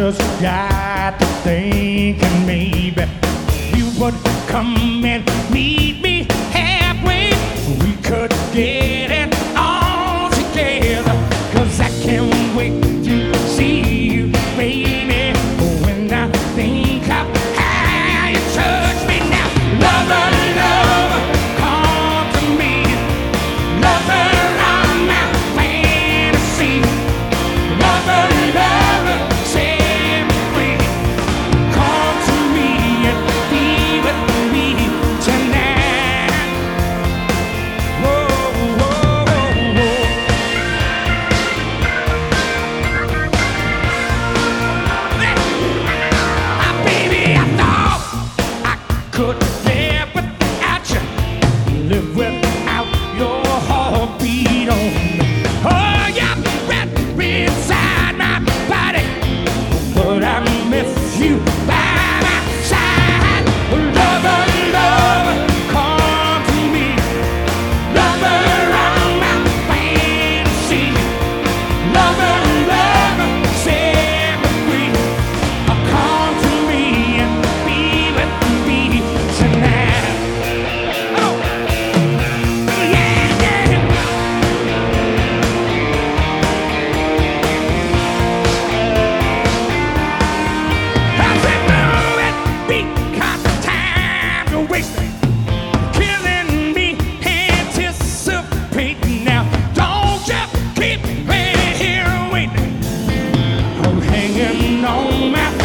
just got to thinking maybe you would come and meet me halfway. We could get it all together, 'cause I can't wait to see you, baby. When I think of how you touch me now, lover, lover, come to me, lover of my fantasy, lover, lover, set me free. Come to me and be with me tonight. Whoa, whoa, whoa, whoa. Baby, I thought I could live without you, live without your heartbeat on me. Oh, you're right inside my body, but I miss you by my side. Lover, lover, come to me, lover of my fantasy, lover, lover, set me free. Come to me and be with me tonight. Oh, yeah, yeah. I said, move it, because time's a wasting, killing me, anticipating now. Don't just keep me here waiting. I'm hanging on my